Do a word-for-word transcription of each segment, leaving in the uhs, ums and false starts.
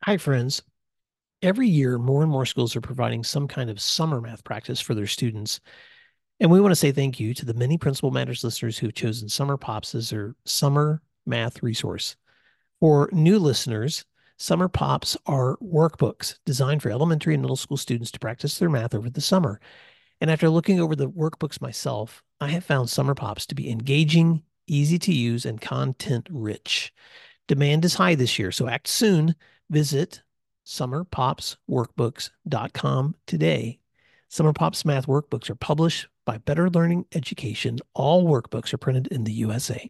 Hi, friends. Every year, more and more schools are providing some kind of summer math practice for their students. And we want to say thank you to the many Principal Matters listeners who've chosen Summer Pops as their summer math resource. For new listeners, Summer Pops are workbooks designed for elementary and middle school students to practice their math over the summer. And after looking over the workbooks myself, I have found Summer Pops to be engaging, easy to use, and content rich. Demand is high this year, so act soon. Visit summer pops workbooks dot com today. Summer Pops math workbooks are published by Better Learning Education. All workbooks are printed in the U S A.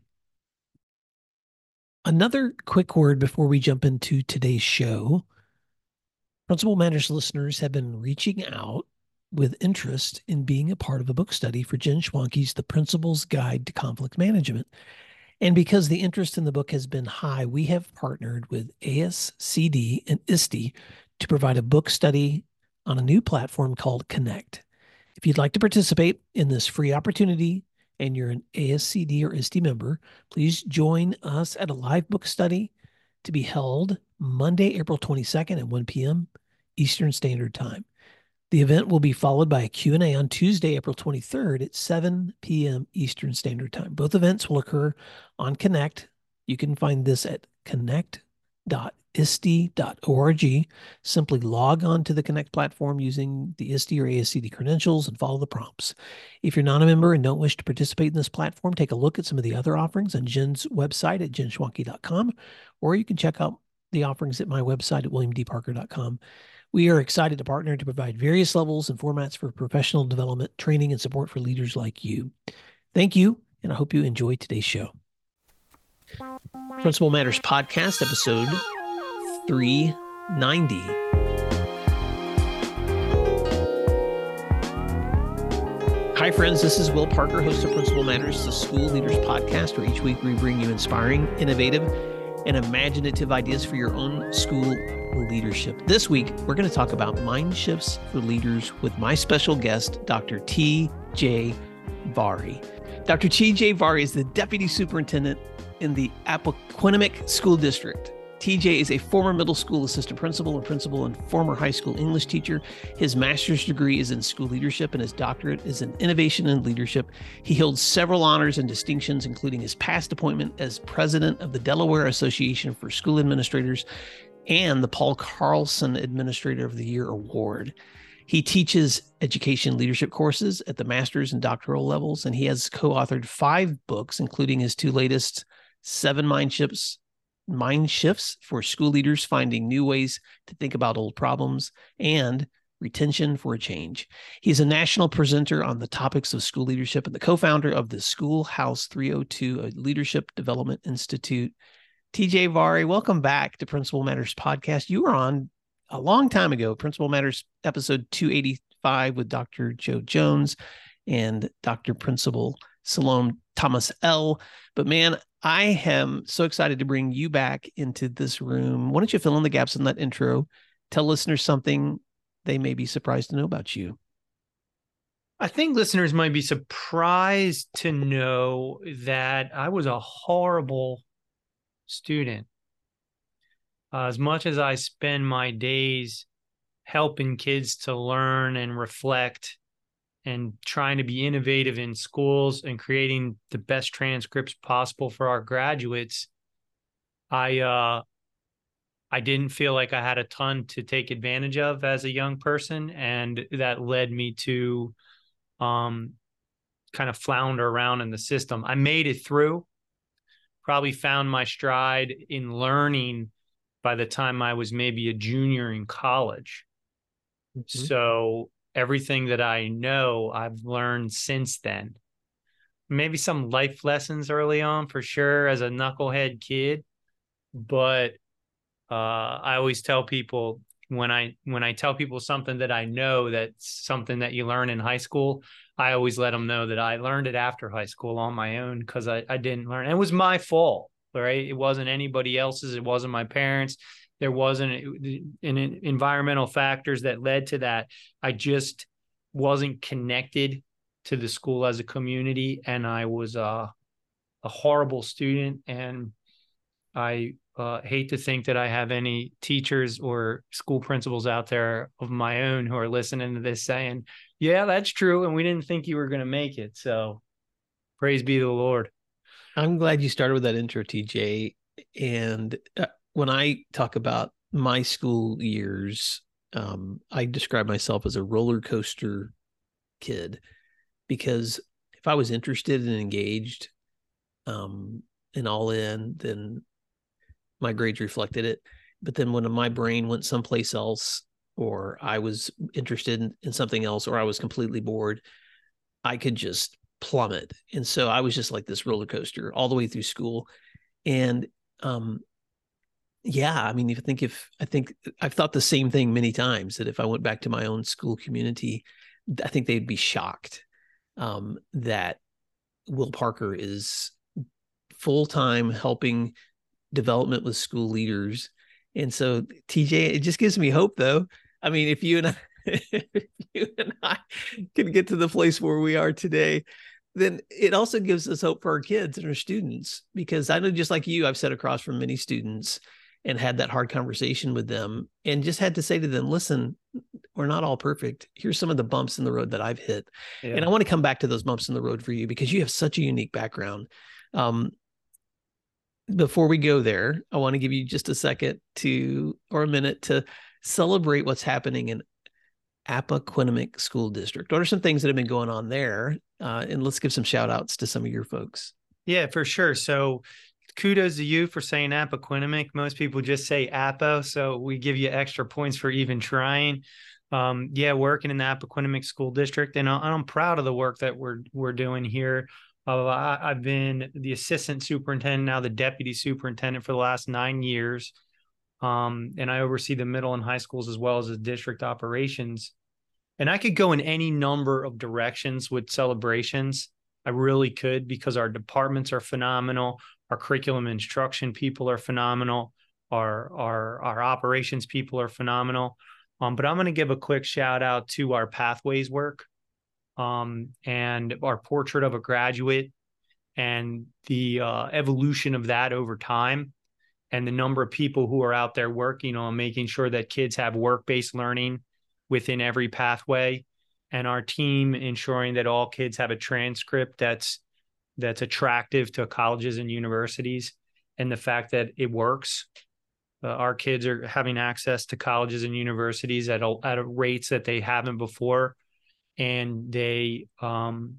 Another quick word before we jump into today's show. Principal Matters listeners have been reaching out with interest in being a part of a book study for Jen Schwanke's The Principal's Guide to Conflict Management. And because the interest in the book has been high, we have partnered with A S C D and I S T E to provide a book study on a new platform called Connect. If you'd like to participate in this free opportunity and you're an A S C D or I S T E member, please join us at a live book study to be held Monday, April twenty-second at one p.m. Eastern Standard Time. The event will be followed by a Q and A on Tuesday, April twenty-third at seven p.m. Eastern Standard Time. Both events will occur on Connect. You can find this at connect dot I S T E dot org. Simply log on to the Connect platform using the I S T E or A S C D credentials and follow the prompts. If you're not a member and don't wish to participate in this platform, take a look at some of the other offerings on Jen's website at jen schwanke dot com, or you can check out the offerings at my website at william d parker dot com. We are excited to partner to provide various levels and formats for professional development, training, and support for leaders like you. Thank you, and I hope you enjoyed today's show. Principal Matters Podcast, episode three ninety. Hi, friends. This is Will Parker, host of Principal Matters, the School Leaders Podcast, where each week we bring you inspiring, innovative, and imaginative ideas for your own school leadership. This week, we're going to talk about mind shifts for leaders with my special guest, Doctor T J Vari. Doctor T J Vari is the Deputy Superintendent in the Appoquinimink School District. T J is a former middle school assistant principal and principal and former high school English teacher. His master's degree is in school leadership and his doctorate is in innovation and leadership. He holds several honors and distinctions, including his past appointment as president of the Delaware Association for School Administrators and the Paul Carlson Administrator of the Year Award. He teaches education leadership courses at the master's and doctoral levels, and he has co-authored five books, including his two latest, Seven Mind Shifts, Mind Shifts for School Leaders Finding New Ways to Think About Old Problems, and Retention for a Change. He's a national presenter on the topics of school leadership and the co-founder of the Schoolhouse three oh two, a leadership development institute. T J Vari, welcome back to Principal Matters Podcast. You were on a long time ago, Principal Matters episode two eighty-five with Doctor Joe Jones and Doctor Principal Salome Thomas L. But man, I am so excited to bring you back into this room. Why don't you fill in the gaps in that intro? Tell listeners something they may be surprised to know about you. I think listeners might be surprised to know that I was a horrible student. Uh, as much as I spend my days helping kids to learn and reflect and trying to be innovative in schools and creating the best transcripts possible for our graduates, I uh, I didn't feel like I had a ton to take advantage of as a young person, and that led me to um, kind of flounder around in the system. I made it through, probably found my stride in learning by the time I was maybe a junior in college. Mm-hmm. So everything that I know, I've learned since then. Maybe some life lessons early on for sure as a knucklehead kid, but uh, I always tell people when I when I tell people something that I know that's something that you learn in high school, I always let them know that I learned it after high school on my own because I, I didn't learn. It was my fault, right? It wasn't anybody else's. It wasn't my parents. There wasn't an environmental factors that led to that. I just wasn't connected to the school as a community, and I was uh, a horrible student, and I uh, hate to think that I have any teachers or school principals out there of my own who are listening to this saying, yeah, that's true. And we didn't think you were going to make it. So praise be the Lord. I'm glad you started with that intro, T J. And uh, when I talk about my school years, um, I describe myself as a roller coaster kid, because if I was interested and engaged um, and all in, then my grades reflected it. But then when my brain went someplace else, or I was interested in, in something else, or I was completely bored, I could just plummet. And so I was just like this roller coaster all the way through school. And um, yeah, I mean, if I think if I think I've thought the same thing many times, that if I went back to my own school community, I think they'd be shocked um, that Will Parker is full-time helping development with school leaders. And so T J, it just gives me hope, though. I mean, if you and I, if you and I can get to the place where we are today, then it also gives us hope for our kids and our students, because I know, just like you, I've sat across from many students and had that hard conversation with them and just had to say to them, listen, we're not all perfect. Here's some of the bumps in the road that I've hit. Yeah. And I want to come back to those bumps in the road for you, because you have such a unique background. Um, before we go there, I want to give you just a second to, or a minute, to celebrate what's happening in Appoquinimink School District. What are some things that have been going on there? Uh, and let's give some shout outs to some of your folks. Yeah, for sure. So kudos to you for saying Appoquinimink. Most people just say Appo, so we give you extra points for even trying. Um, yeah, working in the Appoquinimink School District, and I'm proud of the work that we're we're doing here. Uh, I, I've been the assistant superintendent, now the deputy superintendent, for the last nine years. Um, and I oversee the middle and high schools as well as the district operations. And I could go in any number of directions with celebrations. I really could, because our departments are phenomenal. Our curriculum instruction people are phenomenal. Our, our, our operations people are phenomenal. Um, but I'm going to give a quick shout out to our pathways work um, and our portrait of a graduate, and the uh, evolution of that over time, and the number of people who are out there working on making sure that kids have work-based learning within every pathway, and our team ensuring that all kids have a transcript that's that's attractive to colleges and universities, and the fact that it works. Uh, our kids are having access to colleges and universities at a, at a rates that they haven't before, and they um,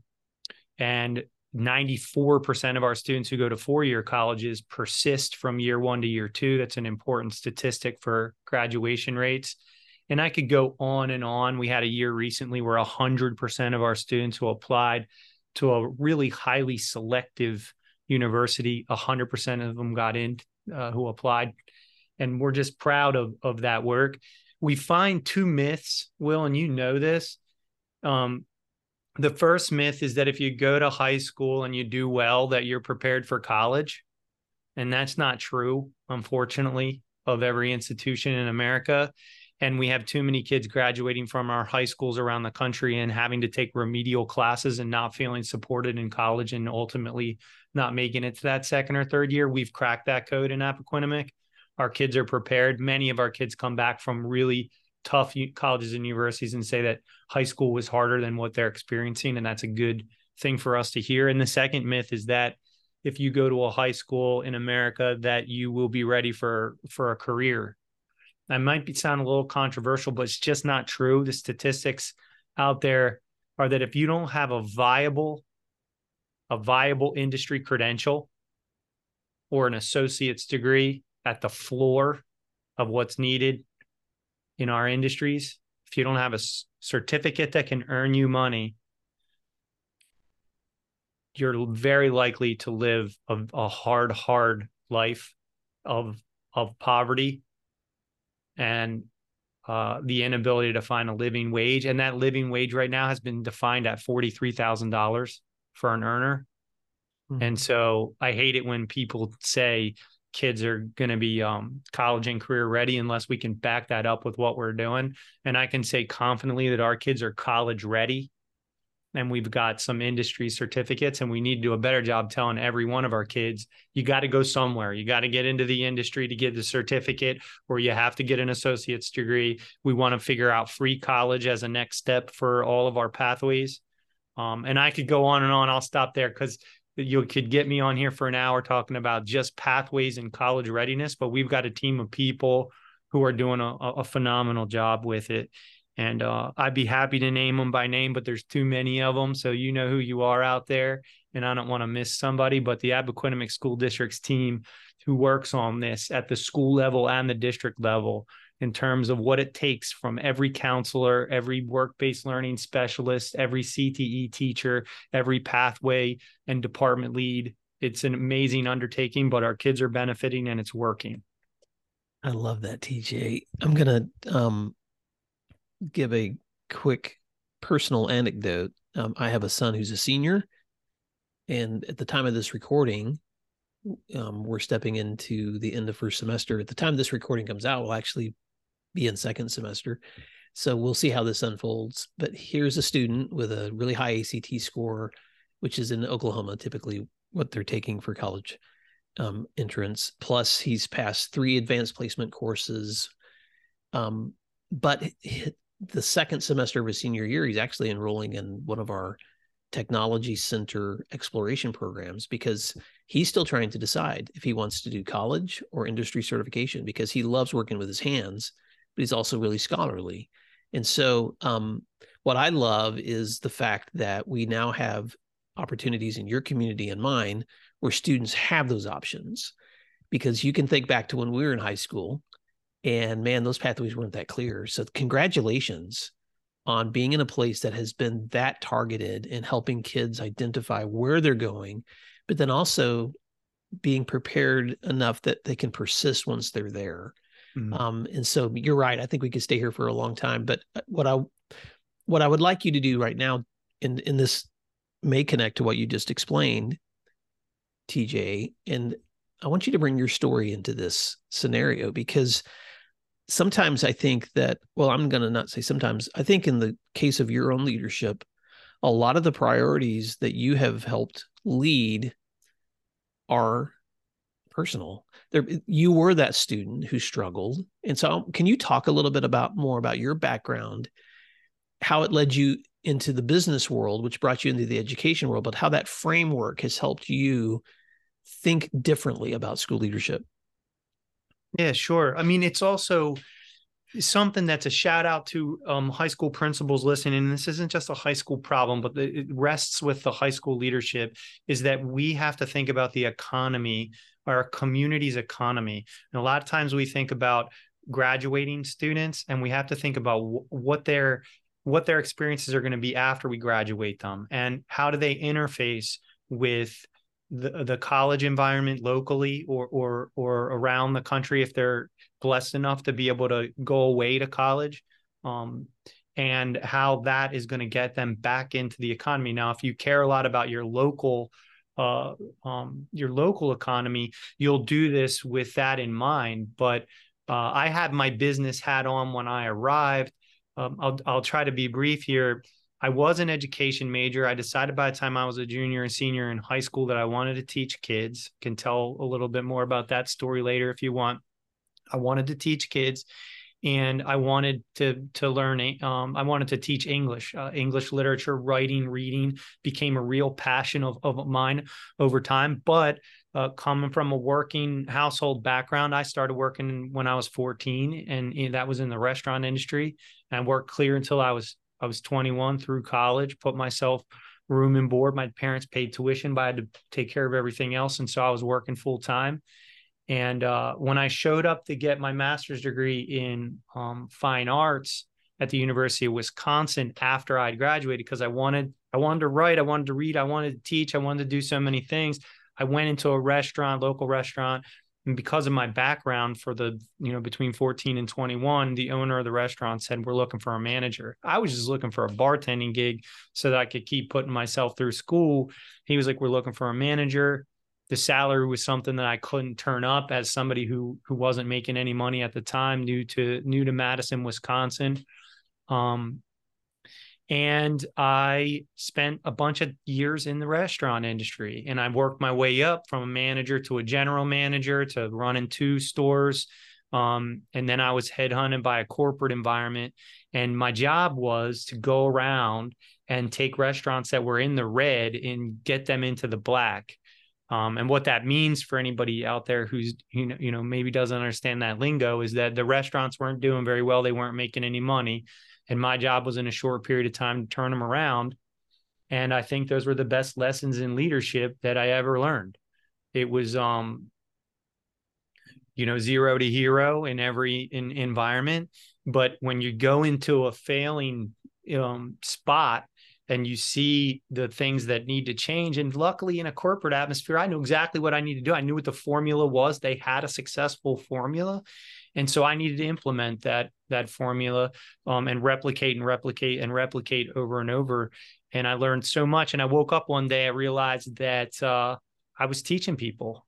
and ninety-four percent of our students who go to four-year colleges persist from year one to year two. That's an important statistic for graduation rates. And I could go on and on. We had a year recently where one hundred percent of our students who applied to a really highly selective university, one hundred percent of them got in uh, who applied. And we're just proud of, of that work. We find two myths, Will, and you know this. Um, The first myth is that if you go to high school and you do well, that you're prepared for college. And that's not true, unfortunately, of every institution in America. And we have too many kids graduating from our high schools around the country and having to take remedial classes and not feeling supported in college, and ultimately not making it to that second or third year. We've cracked that code in Appoquinimink. Our kids are prepared. Many of our kids come back from really tough colleges and universities and say that high school was harder than what they're experiencing. And that's a good thing for us to hear. And the second myth is that if you go to a high school in America, that you will be ready for, for a career. That might be sound a little controversial, but it's just not true. The statistics out there are that if you don't have a viable, a viable industry credential or an associate's degree at the floor of what's needed in our industries, if you don't have a certificate that can earn you money, you're very likely to live a, a hard, hard life of, of poverty and uh, the inability to find a living wage. And that living wage right now has been defined at forty-three thousand dollars for an earner. Mm-hmm. And so I hate it when people say kids are going to be um, college and career ready unless we can back that up with what we're doing. And I can say confidently that our kids are college ready. and we've got some industry certificates, and we need to do a better job telling every one of our kids, you got to go somewhere. You got to get into the industry to get the certificate, or you have to get an associate's degree. We want to figure out free college as a next step for all of our pathways. Um, and I could go on and on. I'll stop there because you could get me on here for an hour talking about just pathways and college readiness, but we've got a team of people who are doing a, a phenomenal job with it. And uh, I'd be happy to name them by name, but there's too many of them. So you know who you are out there, and I don't want to miss somebody. But the Abbott-Quinnipiac School District's team who works on this at the school level and the district level in terms of what it takes from every counselor, every work-based learning specialist, every C T E teacher, every pathway and department lead. It's an amazing undertaking, but our kids are benefiting and it's working. I love that, T J. I'm going to um, give a quick personal anecdote. Um, I have a son who's a senior, and at the time of this recording, um, we're stepping into the end of first semester. At the time this recording comes out, we'll actually be in second semester. So we'll see how this unfolds. But here's a student with a really high A C T score, which is in Oklahoma, typically what they're taking for college um, entrance. Plus, he's passed three advanced placement courses. Um, but the second semester of his senior year, he's actually enrolling in one of our technology center exploration programs because he's still trying to decide if he wants to do college or industry certification, because he loves working with his hands, but he's also really scholarly. And so um, what I love is the fact that we now have opportunities in your community and mine where students have those options, because you can think back to when we were in high school and man, those pathways weren't that clear. So congratulations on being in a place that has been that targeted and helping kids identify where they're going, but then also being prepared enough that they can persist once they're there. Mm-hmm. Um, and so you're right. I think we could stay here for a long time, but what I, what I would like you to do right now, in, in this may connect to what you just explained, T J, and I want you to bring your story into this scenario, because sometimes I think that, well, I'm going to not say sometimes, I think in the case of your own leadership, a lot of the priorities that you have helped lead are personal. There, you were that student who struggled. And so can you talk a little bit about more about your background, how it led you into the business world, which brought you into the education world, but how that framework has helped you think differently about school leadership? Yeah, sure. I mean, it's also something that's a shout out to um, high school principals listening. And this isn't just a high school problem, but it rests with the high school leadership, is that we have to think about the economy, our community's economy. And a lot of times we think about graduating students, and we have to think about w- what their what their experiences are going to be after we graduate them, and how do they interface with the, the college environment locally or or or around the country if they're blessed enough to be able to go away to college, um, and how that is going to get them back into the economy. Now, if you care a lot about your local uh, um, your local economy, you'll do this with that in mind. But uh, I had my business hat on when I arrived. Um, I'll I'll try to be brief here. I was an education major. I decided by the time I was a junior and senior in high school that I wanted to teach kids. Can tell a little bit more about that story later if you want. I wanted to teach kids, and I wanted to to learn. Um, I wanted to teach English. Uh, English literature, writing, reading became a real passion of, of mine over time. But uh, coming from a working household background, I started working when I was fourteen, and, and that was in the restaurant industry. And I worked clear until I was I was twenty-one through college, put myself room and board. My parents paid tuition, but I had to take care of everything else. And so I was working full time. And uh, when I showed up to get my master's degree in um, fine arts at the University of Wisconsin after I'd graduated, because I wanted, I wanted to write, I wanted to read, I wanted to teach, I wanted to do so many things. I went into a restaurant, local restaurant, and because of my background for the, you know, between fourteen and twenty-one, the owner of the restaurant said, we're looking for a manager. I was just looking for a bartending gig so that I could keep putting myself through school. He was like, we're looking for a manager. The salary was something that I couldn't turn up as somebody who who wasn't making any money at the time, new to new to Madison, Wisconsin. Um, And I spent a bunch of years in the restaurant industry, and I worked my way up from a manager to a general manager to running two stores. Um, and then I was headhunted by a corporate environment. And my job was to go around and take restaurants that were in the red and get them into the black. Um, and what that means for anybody out there who's, you know, you know, maybe doesn't understand that lingo is that the restaurants weren't doing very well. They weren't making any money. And my job was in a short period of time to turn them around. And I think those were the best lessons in leadership that I ever learned. It was, um, you know, zero to hero in every in, environment. But when you go into a failing um, spot and you see the things that need to change, and luckily in a corporate atmosphere, I knew exactly what I needed to do. I knew what the formula was. They had a successful formula. And so I needed to implement that, that formula um, and replicate and replicate and replicate over and over. And I learned so much. And I woke up one day, I realized that uh, I was teaching people.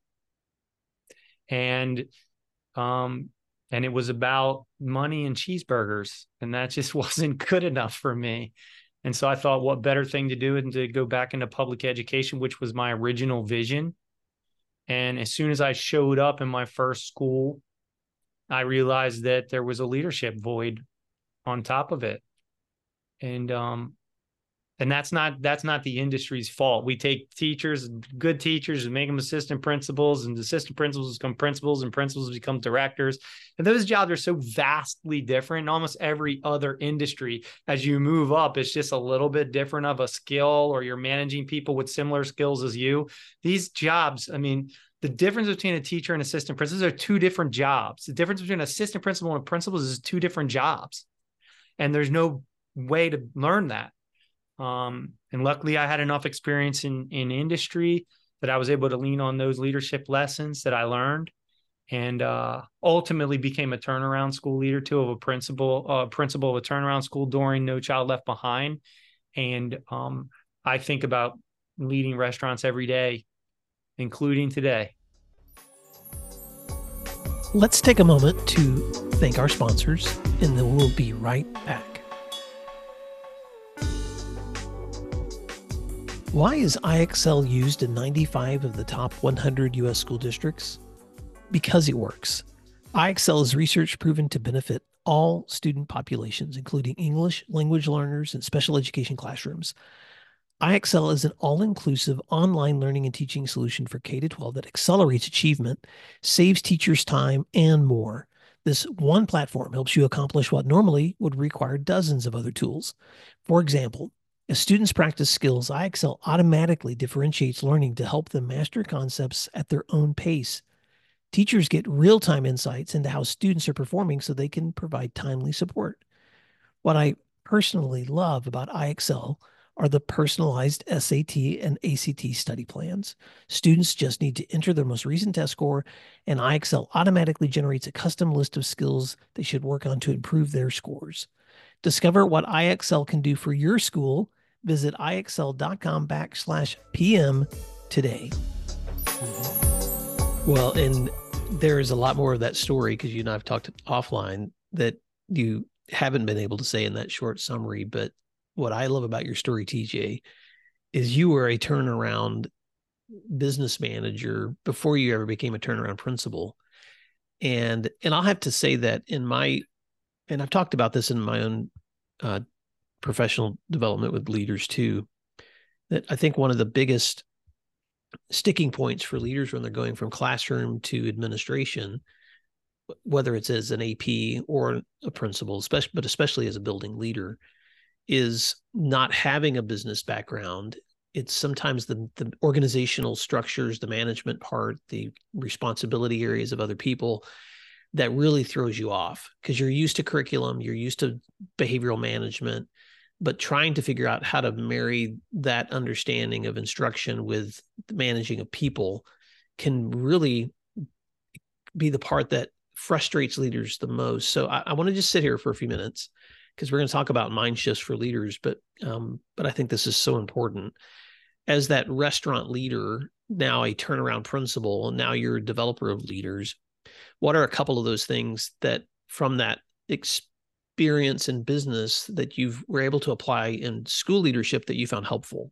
And um, and it was about money and cheeseburgers. And that just wasn't good enough for me. And so I thought, what better thing to do than to go back into public education, which was my original vision. And as soon as I showed up in my first school, I realized that there was a leadership void on top of it. And um, and that's not that's not the industry's fault. We take teachers, good teachers, and make them assistant principals, and assistant principals become principals, and principals become directors. And those jobs are so vastly different in almost every other industry. As you move up, it's just a little bit different of a skill, or you're managing people with similar skills as you. These jobs, I mean, the difference between a teacher and assistant principals are two different jobs. The difference between an assistant principal and a principal is two different jobs. And there's no way to learn that. Um, and luckily I had enough experience in, in industry that I was able to lean on those leadership lessons that I learned, and uh, ultimately became a turnaround school leader too, of a principal, uh, principal of a turnaround school during No Child Left Behind. And um, I think about leading restaurants every day, including today. Let's take a moment to thank our sponsors, and then we'll be right back. Why is I X L used in ninety-five of the top one hundred U S school districts? Because it works. I X L is research proven to benefit all student populations, including English language learners and special education classrooms. I X L is an all-inclusive online learning and teaching solution for K through twelve that accelerates achievement, saves teachers time, and more. This one platform helps you accomplish what normally would require dozens of other tools. For example, as students practice skills, I X L automatically differentiates learning to help them master concepts at their own pace. Teachers get real-time insights into how students are performing so they can provide timely support. What I personally love about I X L are the personalized S A T and A C T study plans. Students just need to enter their most recent test score, and I X L automatically generates a custom list of skills they should work on to improve their scores. Discover what I X L can do for your school. Visit IXL.com backslash PM today. Well, and there is a lot more of that story, because you and I have talked offline, that you haven't been able to say in that short summary. But what I love about your story, T J, is you were a turnaround business manager before you ever became a turnaround principal. And, and I'll have to say that in my, and I've talked about this in my own uh, professional development with leaders too, that I think one of the biggest sticking points for leaders when they're going from classroom to administration, whether it's as an A P or a principal, especially, but especially as a building leader, is not having a business background. It's sometimes the, the organizational structures, the management part, the responsibility areas of other people that really throws you off, because you're used to curriculum, you're used to behavioral management, but trying to figure out how to marry that understanding of instruction with the managing of people can really be the part that frustrates leaders the most. So I, I want to just sit here for a few minutes, because we're going to talk about mind shifts for leaders, but um, but I think this is so important. As that restaurant leader, now a turnaround principal, and now you're a developer of leaders, what are a couple of those things that from that ex- experience in business that you were able to apply in school leadership that you found helpful?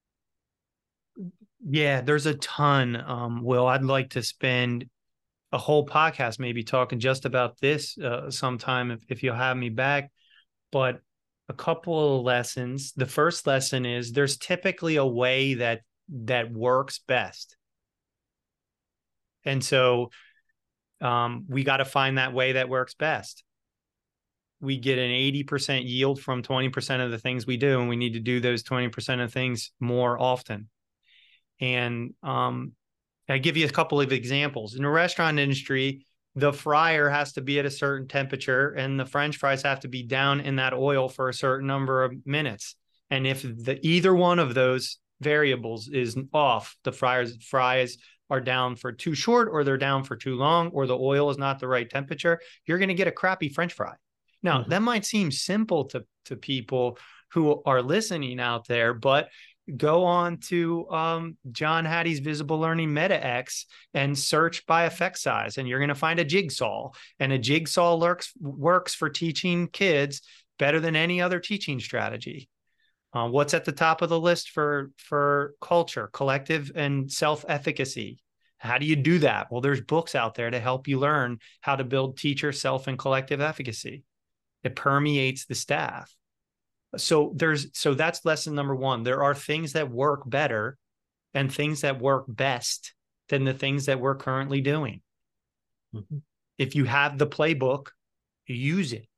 Yeah, there's a ton. Um, Will, I'd like to spend a whole podcast maybe talking just about this uh, sometime if, if you'll have me back. But a couple of lessons. The first lesson is there's typically a way that that works best. And so um, we got to find that way that works best. We get an eighty percent yield from twenty percent of the things we do, and we need to do those twenty percent of things more often. And um, I give you a couple of examples. In the restaurant industry, the fryer has to be at a certain temperature and the French fries have to be down in that oil for a certain number of minutes. And if the either one of those variables is off, the fries fries are down for too short, or they're down for too long, or the oil is not the right temperature, you're going to get a crappy French fry. Now, mm-hmm. that might seem simple to, to people who are listening out there, but go on to um, John Hattie's Visible Learning MetaX and search by effect size, and you're going to find a jigsaw. And a jigsaw works, works for teaching kids better than any other teaching strategy. Uh, what's at the top of the list for, for culture, collective and self-efficacy? How do you do that? Well, there's books out there to help you learn how to build teacher, self, and collective efficacy. It permeates the staff. So there's so that's lesson number one. There are things that work better and things that work best than the things that we're currently doing. Mm-hmm. If you have the playbook, use it.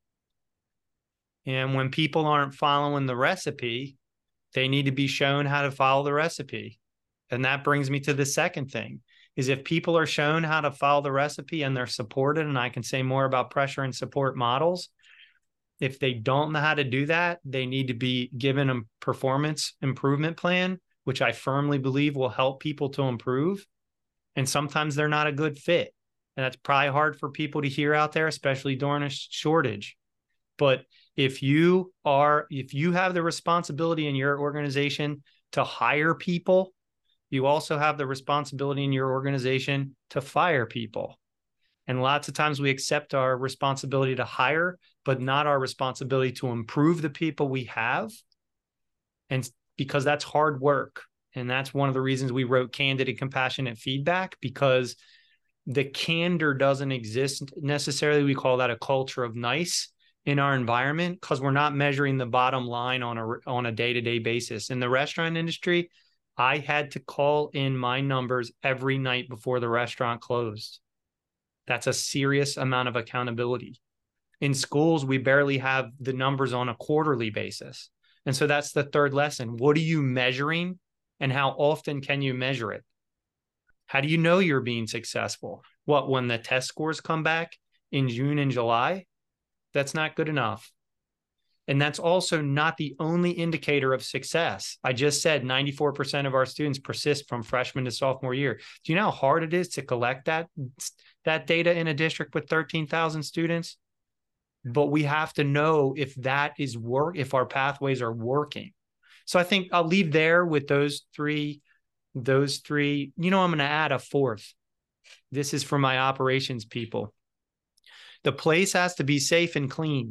And when people aren't following the recipe, they need to be shown how to follow the recipe. And that brings me to the second thing, is if people are shown how to follow the recipe and they're supported, and I can say more about pressure and support models, if they don't know how to do that, they need to be given a performance improvement plan, which I firmly believe will help people to improve. And sometimes they're not a good fit. And that's probably hard for people to hear out there, especially during a shortage. But if you are, if you have the responsibility in your organization to hire people, you also have the responsibility in your organization to fire people. And lots of times we accept our responsibility to hire, but not our responsibility to improve the people we have. And because that's hard work. And that's one of the reasons we wrote Candid and Compassionate Feedback, because the candor doesn't exist necessarily. We call that a culture of nice in our environment, because we're not measuring the bottom line on a, on a day-to-day basis. In the restaurant industry, I had to call in my numbers every night before the restaurant closed. That's a serious amount of accountability. In schools, we barely have the numbers on a quarterly basis. And so that's the third lesson. What are you measuring, and how often can you measure it? How do you know you're being successful? What, when the test scores come back in June and July? That's not good enough. And that's also not the only indicator of success. I just said ninety-four percent of our students persist from freshman to sophomore year. Do you know how hard it is to collect that, that data in a district with thirteen thousand students? But we have to know if that is work, if our pathways are working. So I think I'll leave there with those three, those three. You know, I'm going to add a fourth. This is for my operations people. The place has to be safe and clean.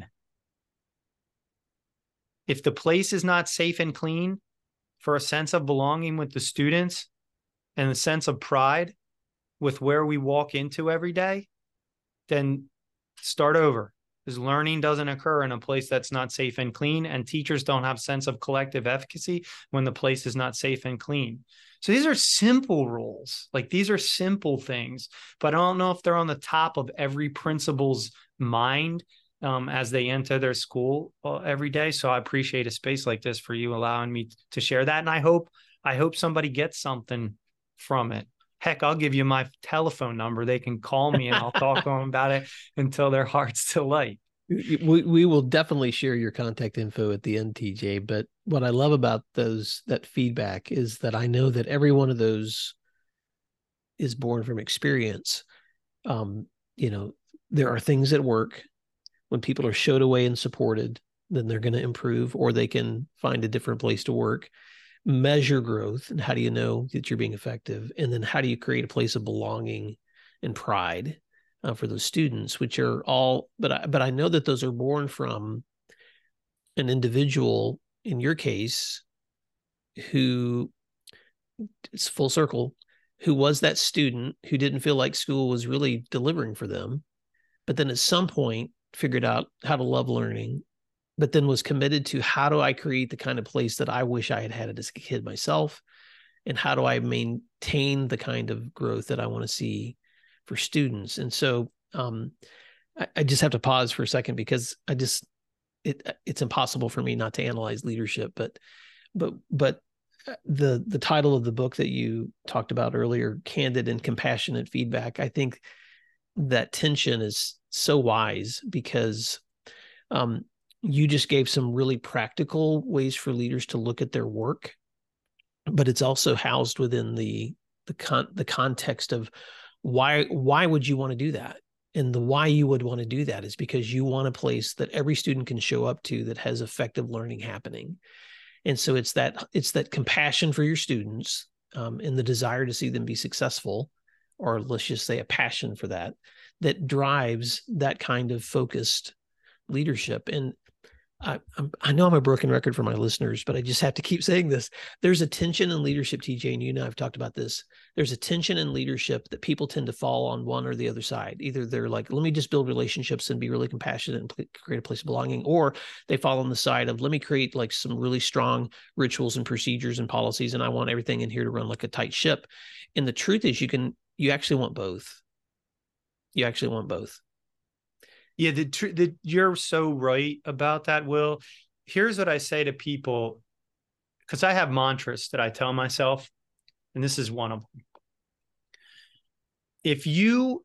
If the place is not safe and clean for a sense of belonging with the students and a sense of pride with where we walk into every day, then start over. Because learning doesn't occur in a place that's not safe and clean, and teachers don't have sense of collective efficacy when the place is not safe and clean. So these are simple rules. Like, these are simple things, but I don't know if they're on the top of every principal's mind um, as they enter their school uh, every day. So I appreciate a space like this for you allowing me to share that. And I hope, I hope somebody gets something from it. Heck, I'll give you my telephone number. They can call me and I'll talk to them about it until their heart's delight. We we will definitely share your contact info at the end, T J. But what I love about those, that feedback, is that I know that every one of those is born from experience. Um, you know, there are things that work. When people are showed away and supported, then they're going to improve, or they can find a different place to work. Measure growth, and how do you know that you're being effective? And then how do you create a place of belonging and pride uh, for those students, which are all, but I, but I know that those are born from an individual, in your case, who, it's full circle, who was that student who didn't feel like school was really delivering for them, but then at some point figured out how to love learning, but then was committed to, how do I create the kind of place that I wish I had had as a kid myself? And how do I maintain the kind of growth that I want to see for students? And so um, I, I just have to pause for a second, because I just, it, it's impossible for me not to analyze leadership, but, but, but the, the title of the book that you talked about earlier, Candid and Compassionate Feedback, I think that tension is so wise, because um, you just gave some really practical ways for leaders to look at their work, but it's also housed within the the con the context of why why would you want to do that? And the why you would want to do that is because you want a place that every student can show up to that has effective learning happening. And so it's that it's that compassion for your students, um, and the desire to see them be successful, or let's just say a passion for that, that drives that kind of focused leadership. And I, I'm, I know I'm a broken record for my listeners, but I just have to keep saying this. There's a tension in leadership, T J, and you and I have talked about this. There's a tension in leadership that people tend to fall on one or the other side. Either they're like, let me just build relationships and be really compassionate and create a place of belonging, or they fall on the side of, let me create like some really strong rituals and procedures and policies, and I want everything in here to run like a tight ship. And the truth is, you can, you actually want both. You actually want both. Yeah, the, tr- the you're so right about that, Will. Here's what I say to people, because I have mantras that I tell myself, and this is one of them. If you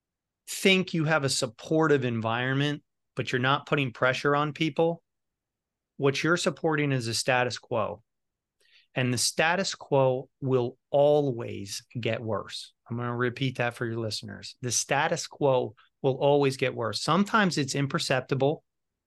think you have a supportive environment, but you're not putting pressure on people, what you're supporting is a status quo. And the status quo will always get worse. I'm going to repeat that for your listeners. The status quo will always get worse. Sometimes it's imperceptible,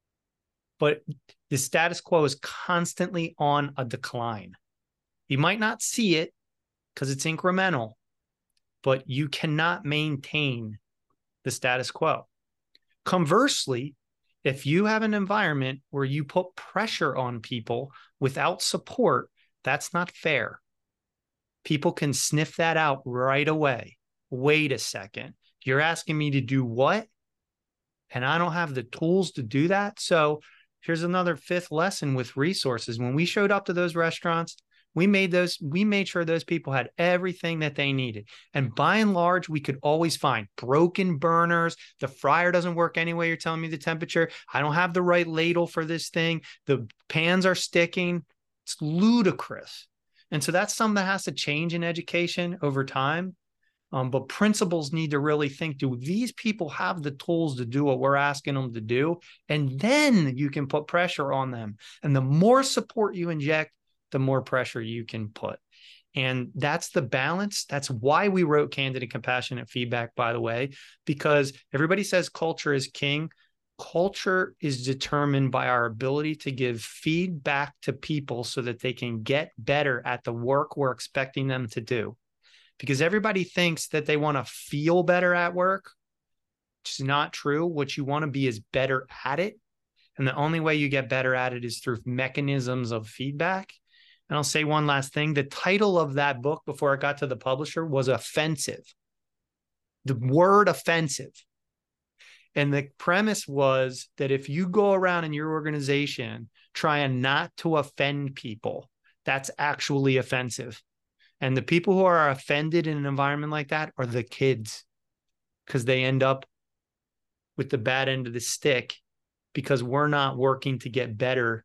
but the status quo is constantly on a decline. You might not see it because it's incremental, but you cannot maintain the status quo. Conversely, if you have an environment where you put pressure on people without support, that's not fair. People can sniff that out right away. Wait a second. You're asking me to do what? And I don't have the tools to do that. So here's another fifth lesson with resources. When we showed up to those restaurants, we made those, we made sure those people had everything that they needed. And by and large, we could always find broken burners. The fryer doesn't work anyway. You're telling me the temperature. I don't have the right ladle for this thing. The pans are sticking. It's ludicrous. And so that's something that has to change in education over time. Um, but principals need to really think, do these people have the tools to do what we're asking them to do? And then you can put pressure on them. And the more support you inject, the more pressure you can put. And that's the balance. That's why we wrote Candid and Compassionate Feedback, by the way, because everybody says culture is king. Culture is determined by our ability to give feedback to people so that they can get better at the work we're expecting them to do. Because everybody thinks that they want to feel better at work, which is not true. What you want to be is better at it. And the only way you get better at it is through mechanisms of feedback. And I'll say one last thing. The title of that book before it got to the publisher was Offensive. The word offensive. And the premise was that if you go around in your organization trying not to offend people, that's actually offensive. And the people who are offended in an environment like that are the kids, because they end up with the bad end of the stick because we're not working to get better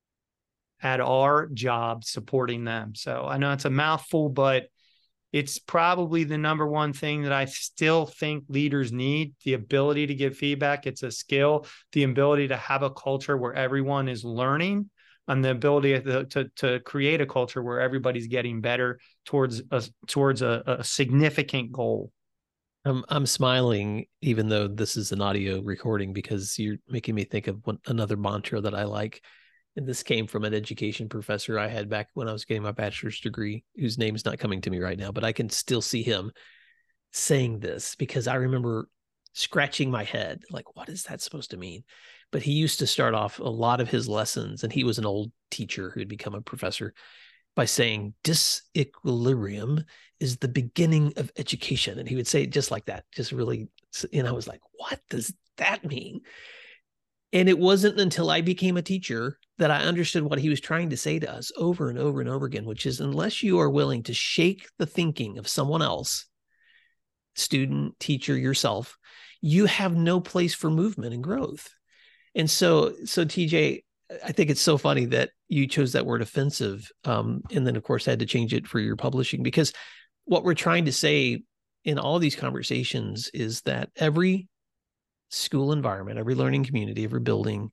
at our job supporting them. So I know it's a mouthful, but it's probably the number one thing that I still think leaders need: the ability to give feedback. It's a skill, the ability to have a culture where everyone is learning, and the ability to, to, to create a culture where everybody's getting better towards a, towards a, a significant goal. I'm, I'm smiling, even though this is an audio recording, because you're making me think of one, another mantra that I like. And this came from an education professor I had back when I was getting my bachelor's degree, whose name's not coming to me right now, but I can still see him saying this, because I remember scratching my head, like, what is that supposed to mean? But he used to start off a lot of his lessons, and he was an old teacher who had become a professor, by saying disequilibrium is the beginning of education. And he would say it just like that, just really, and I was like, what does that mean? And it wasn't until I became a teacher that I understood what he was trying to say to us over and over and over again, which is, unless you are willing to shake the thinking of someone else, student, teacher, yourself, you have no place for movement and growth. And so, so T J, I think it's so funny that you chose that word offensive. Um, and then, of course, had to change it for your publishing, because what we're trying to say in all these conversations is that every school environment, every learning community, every building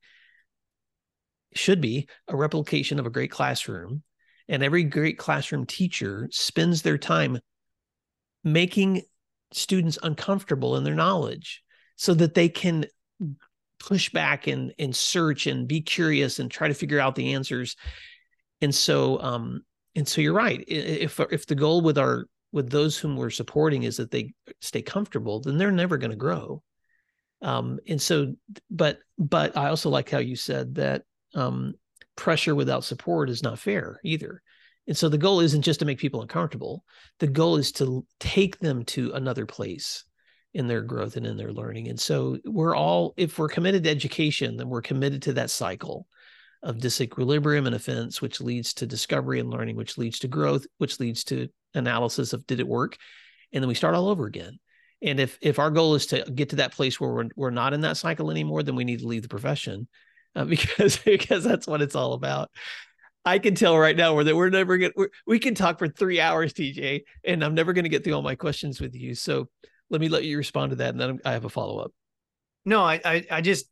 should be a replication of a great classroom. And every great classroom teacher spends their time making students uncomfortable in their knowledge so that they can push back and, and search and be curious and try to figure out the answers. And so, um, and so you're right. If, if the goal with our, with those whom we're supporting is that they stay comfortable, then they're never going to grow. Um, and so, but, but I also like how you said that, um, pressure without support is not fair either. And so the goal isn't just to make people uncomfortable. The goal is to take them to another place in their growth and in their learning. And so we're all, if we're committed to education, then we're committed to that cycle of disequilibrium and offense, which leads to discovery and learning, which leads to growth, which leads to analysis of, did it work? And then we start all over again. And if if our goal is to get to that place where we're, we're not in that cycle anymore, then we need to leave the profession, uh, because, because that's what it's all about. I can tell right now where that we're never going to, we can talk for three hours, T J, and I'm never going to get through all my questions with you. So let me let you respond to that, and then I have a follow-up. No, I, I, I just,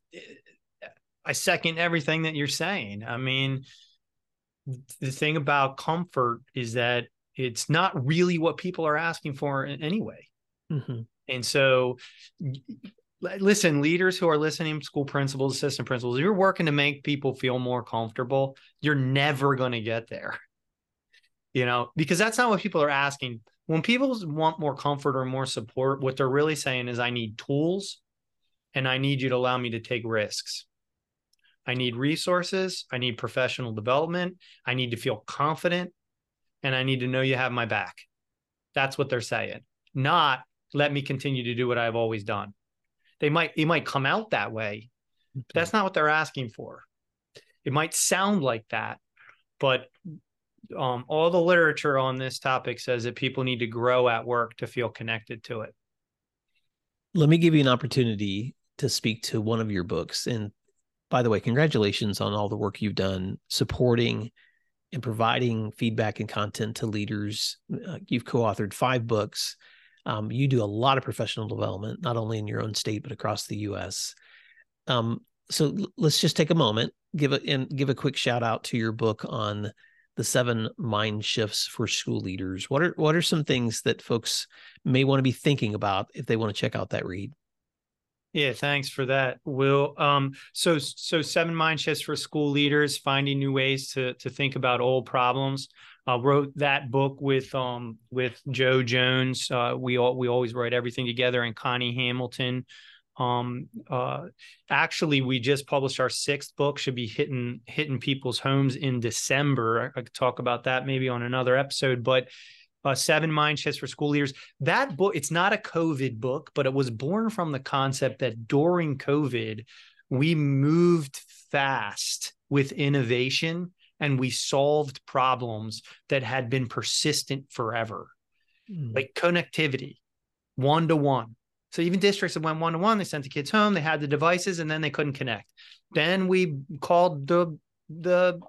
I second everything that you're saying. I mean, the thing about comfort is that it's not really what people are asking for anyway. Mm-hmm. And so, listen, leaders who are listening, school principals, assistant principals, if you're working to make people feel more comfortable, you're never going to get there, you know, because that's not what people are asking. When people want more comfort or more support, what they're really saying is, I need tools and I need you to allow me to take risks. I need resources. I need professional development. I need to feel confident, and I need to know you have my back. That's what they're saying. Not, let me continue to do what I've always done. They might, it might come out that way, but that's not what they're asking for. It might sound like that, but um, all the literature on this topic says that people need to grow at work to feel connected to it. Let me give you an opportunity to speak to one of your books. And by the way, congratulations on all the work you've done supporting and providing feedback and content to leaders. Uh, you've co-authored five books. Um, you do a lot of professional development, not only in your own state, but across the U S. Um, so let's just take a moment, give a, and give a quick shout out to your book on the seven mind shifts for school leaders. What are, what are some things that folks may want to be thinking about if they want to check out that read? Yeah, thanks for that, Will. Um, so, so seven mind shifts for school leaders, finding new ways to to think about old problems. Uh, wrote that book with um with Joe Jones. Uh, we all we always write everything together, and Connie Hamilton. Um, uh, actually, we just published our sixth book. Should be hitting hitting people's homes in December. I, I could talk about that maybe on another episode, but. Uh, seven mind shifts for school leaders. That book, it's not a COVID book, but it was born from the concept that during COVID, we moved fast with innovation and we solved problems that had been persistent forever, mm. like connectivity, one-to-one. So even districts that went one-to-one, they sent the kids home, they had the devices, and then they couldn't connect. Then we called the the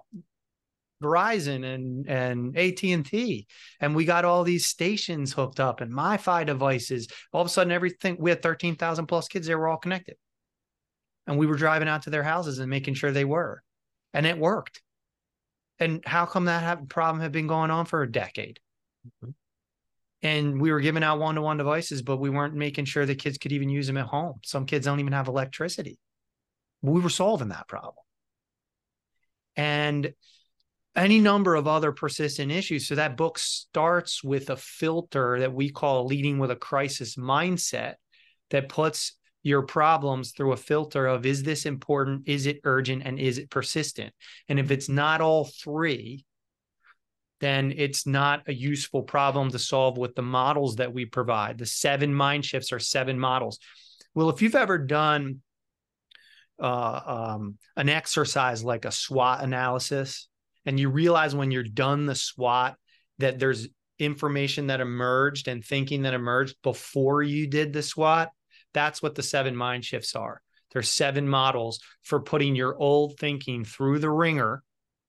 Verizon and, and A T and T, and we got all these stations hooked up and MiFi devices. All of a sudden, everything, we had thirteen thousand plus kids, they were all connected. And we were driving out to their houses and making sure they were. And it worked. And how come that problem had been going on for a decade? Mm-hmm. And we were giving out one-to-one devices, but we weren't making sure the kids could even use them at home. Some kids don't even have electricity. We were solving that problem. And any number of other persistent issues. So that book starts with a filter that we call leading with a crisis mindset that puts your problems through a filter of, is this important? Is it urgent? And is it persistent? And if it's not all three, then it's not a useful problem to solve with the models that we provide. The seven mind shifts are seven models. Well, if you've ever done uh, um, an exercise like a SWOT analysis, and you realize when you're done the SWOT that there's information that emerged and thinking that emerged before you did the SWOT, that's what the seven mind shifts are. There's seven models for putting your old thinking through the ringer,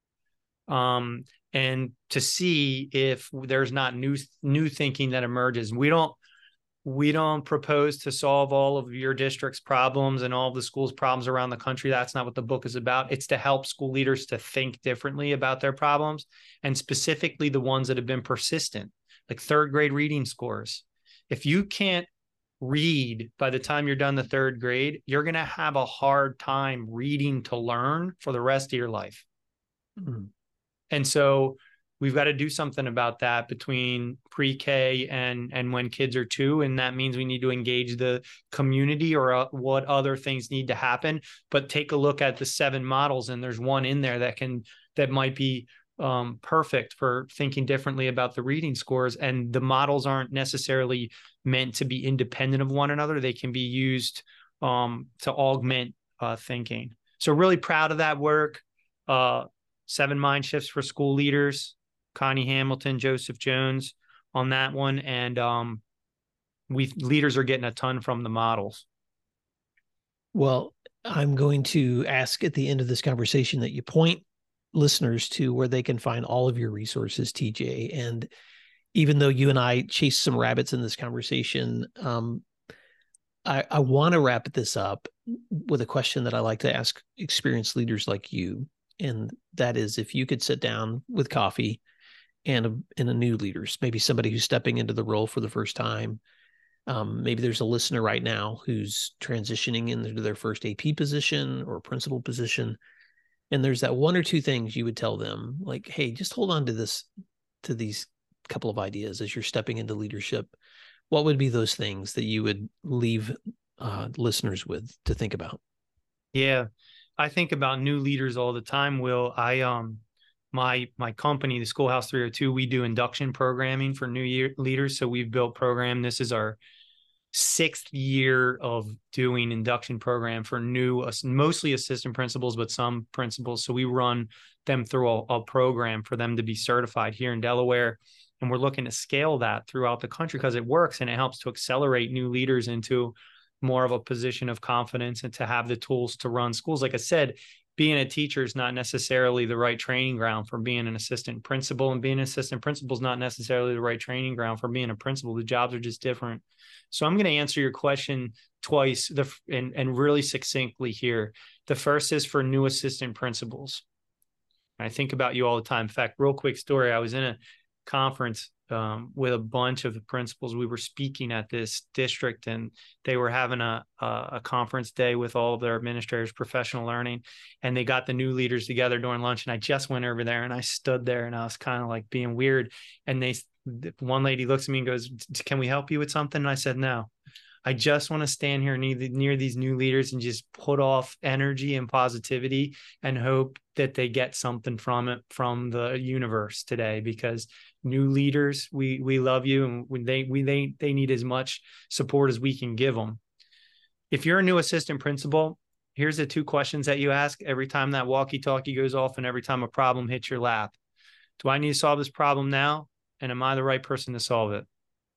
um, and to see if there's not new new thinking that emerges. We don't we don't propose to solve all of your district's problems and all of the schools' problems around the country. That's not what the book is about. It's to help school leaders to think differently about their problems, and specifically the ones that have been persistent, like third grade reading scores. If you can't read by the time you're done the third grade, you're going to have a hard time reading to learn for the rest of your life. Mm-hmm. And so we've got to do something about that between pre-K and, and when kids are two. And that means we need to engage the community, or uh, what other things need to happen. But take a look at the seven models, and there's one in there that can, that might be um, perfect for thinking differently about the reading scores. And the models aren't necessarily meant to be independent of one another. They can be used um, to augment uh, thinking. So really proud of that work. Uh, Seven mind shifts for school leaders, Connie Hamilton, Joseph Jones on that one. And um, we leaders are getting a ton from the models. Well, I'm going to ask at the end of this conversation that you point listeners to where they can find all of your resources, T J. And even though you and I chased some rabbits in this conversation, um, I, I want to wrap this up with a question that I like to ask experienced leaders like you. And that is, if you could sit down with coffee and a, and a new leader, maybe somebody who's stepping into the role for the first time. Um, maybe there's a listener right now who's transitioning into their first A P position or principal position. And there's that one or two things you would tell them, like, hey, just hold on to this, to these couple of ideas as you're stepping into leadership. What would be those things that you would leave uh, listeners with to think about? Yeah. I think about new leaders all the time, Will. I, um, my, my company, the Schoolhouse three oh two, we do induction programming for new year leaders. So we've built program. This is our sixth year of doing induction program for new, mostly assistant principals, but some principals. So we run them through a, a program for them to be certified here in Delaware. And we're looking to scale that throughout the country because it works and it helps to accelerate new leaders into more of a position of confidence and to have the tools to run schools. Like I said, being a teacher is not necessarily the right training ground for being an assistant principal, and being an assistant principal is not necessarily the right training ground for being a principal. The jobs are just different. So I'm going to answer your question twice the, and, and really succinctly here. The first is for new assistant principals. I think about you all the time. In fact, real quick story. I was in a conference Um, with a bunch of the principals. We were speaking at this district, and they were having a, a a conference day with all of their administrators, professional learning, and they got the new leaders together during lunch. And I just went over there and I stood there and I was kind of like being weird. And they, one lady looks at me and goes, "Can we help you with something?" And I said, "No, I just want to stand here near, near these new leaders and just put off energy and positivity and hope that they get something from it, from the universe today, because new leaders, we we love you, and we, they we they they need as much support as we can give them." If you're a new assistant principal, here's the two questions that you ask every time that walkie-talkie goes off and every time a problem hits your lap. Do I need to solve this problem now? And am I the right person to solve it?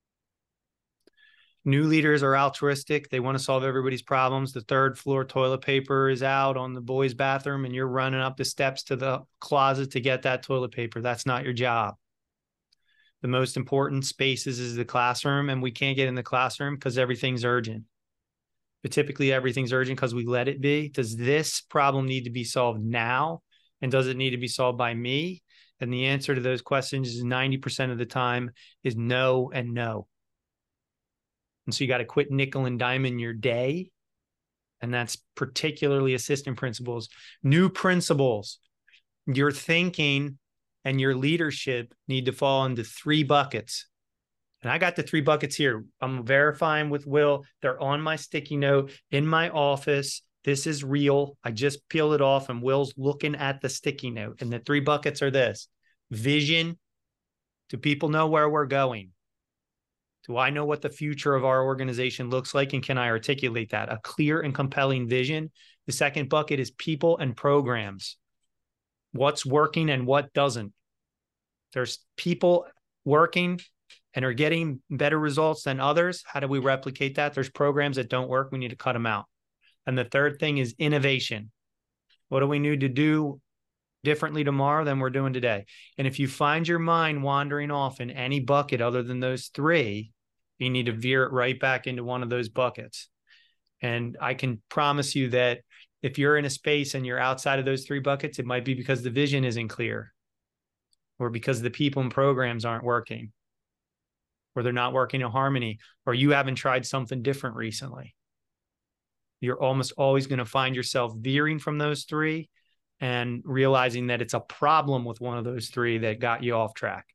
New leaders are altruistic. They want to solve everybody's problems. The third floor toilet paper is out on the boys' bathroom and you're running up the steps to the closet to get that toilet paper. That's not your job. The most important spaces is the classroom, and we can't get in the classroom because everything's urgent. But typically everything's urgent because we let it be. Does this problem need to be solved now? And does it need to be solved by me? And the answer to those questions is ninety percent of the time is no and no. And so you got to quit nickel and diming your day. And that's particularly assistant principals. New principals, your thinking and your leadership need to fall into three buckets. And I got the three buckets here. I'm verifying with Will. They're on my sticky note in my office. This is real. I just peeled it off and Will's looking at the sticky note. And the three buckets are this: vision. Do people know where we're going? Do I know what the future of our organization looks like? And can I articulate that? A clear and compelling vision. The second bucket is people and programs. What's working and what doesn't? There's people working and are getting better results than others. How do we replicate that? There's programs that don't work. We need to cut them out. And the third thing is innovation. What do we need to do differently tomorrow than we're doing today? And if you find your mind wandering off in any bucket other than those three, you need to veer it right back into one of those buckets. And I can promise you that if you're in a space and you're outside of those three buckets, it might be because the vision isn't clear, or because the people and programs aren't working, or they're not working in harmony, or you haven't tried something different recently. You're almost always going to find yourself veering from those three and realizing that it's a problem with one of those three that got you off track.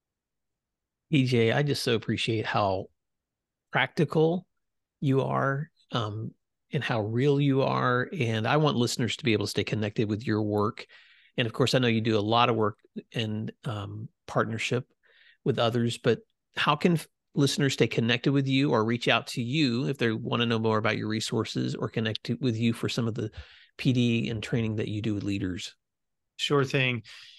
T J, I just so appreciate how practical you are, um, and how real you are. And I want listeners to be able to stay connected with your work. And of course, I know you do a lot of work in um, partnership with others, but how can listeners stay connected with you or reach out to you if they want to know more about your resources or connect with you for some of the P D and training that you do with leaders? Sure thing.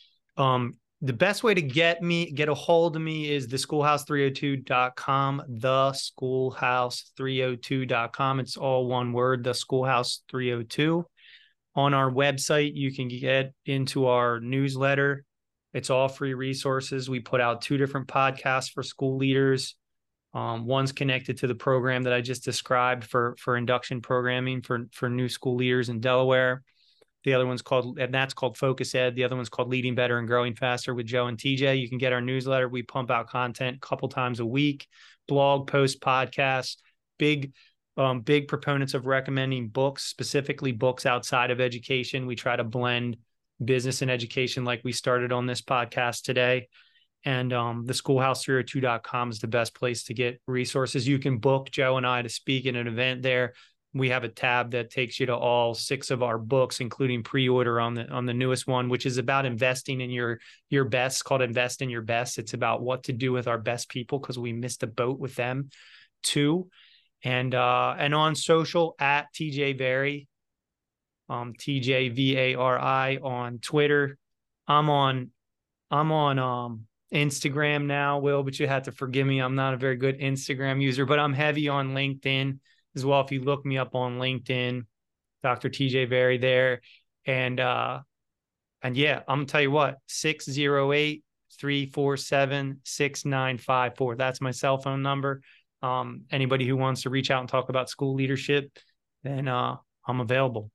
Um, the best way to get me, get a hold of me is the schoolhouse three oh two dot com, the schoolhouse three oh two dot com. It's all one word, the schoolhouse three oh two. On our website, you can get into our newsletter. It's all free resources. We put out two different podcasts for school leaders. Um, one's connected to the program that I just described for, for induction programming for, for new school leaders in Delaware. The other one's called, and that's called Focus Ed. The other one's called Leading Better and Growing Faster with Joe and T J. You can get our newsletter. We pump out content a couple times a week, blog posts, podcasts, big, um, big proponents of recommending books, specifically books outside of education. We try to blend business and education like we started on this podcast today. And um, the schoolhouse three oh two dot com is the best place to get resources. You can book Joe and I to speak at an event there. We have a tab that takes you to all six of our books, including pre-order on the on the newest one, which is about investing in your your best, called Invest in Your Best. It's about what to do with our best people because we missed a boat with them too. And uh, and on social at T J Very, um, T J V A R I on Twitter. I'm on I'm on um, Instagram now, Will, but you have to forgive me. I'm not a very good Instagram user, but I'm heavy on LinkedIn as well. If you look me up on LinkedIn, Doctor T J Very there. And, uh, and yeah, I'm gonna tell you what, six oh eight, three four seven, six nine five four. That's my cell phone number. Um, anybody who wants to reach out and talk about school leadership, then, uh, I'm available.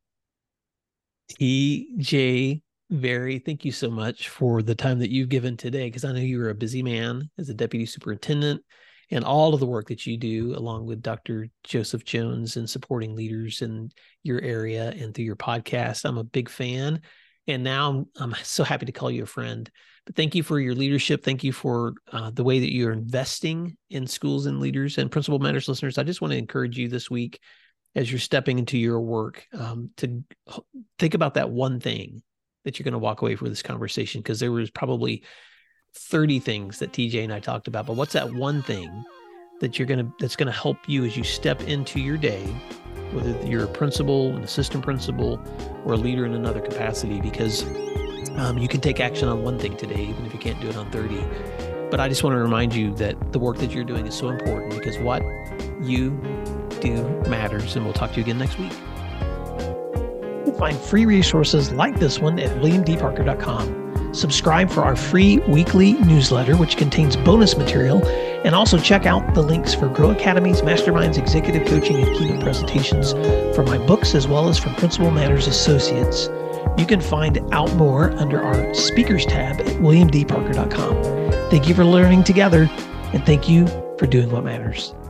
T J Very, thank you so much for the time that you've given today, because I know you're a busy man as a deputy superintendent, and all of the work that you do along with Doctor Joseph Jones in supporting leaders in your area and through your podcast. I'm a big fan, and now I'm, I'm so happy to call you a friend. But thank you for your leadership. Thank you for uh, the way that you're investing in schools and leaders. And Principal Matters listeners, I just want to encourage you this week as you're stepping into your work um, to think about that one thing that you're going to walk away from this conversation, because there was probably thirty things that T J and I talked about, but what's that one thing that you're going to, that's going to help you as you step into your day, whether you're a principal, an assistant principal, or a leader in another capacity, because um, you can take action on one thing today, even if you can't do it on thirty. But I just want to remind you that the work that you're doing is so important, because what you do matters. And we'll talk to you again next week. You'll find free resources like this one at william d parker dot com. Subscribe for our free weekly newsletter, which contains bonus material, and also check out the links for Grow Academy's masterminds, executive coaching, and keynote presentations from my books, as well as from Principal Matters Associates. You can find out more under our speakers tab at william d parker dot com. Thank you for learning together, and thank you for doing what matters.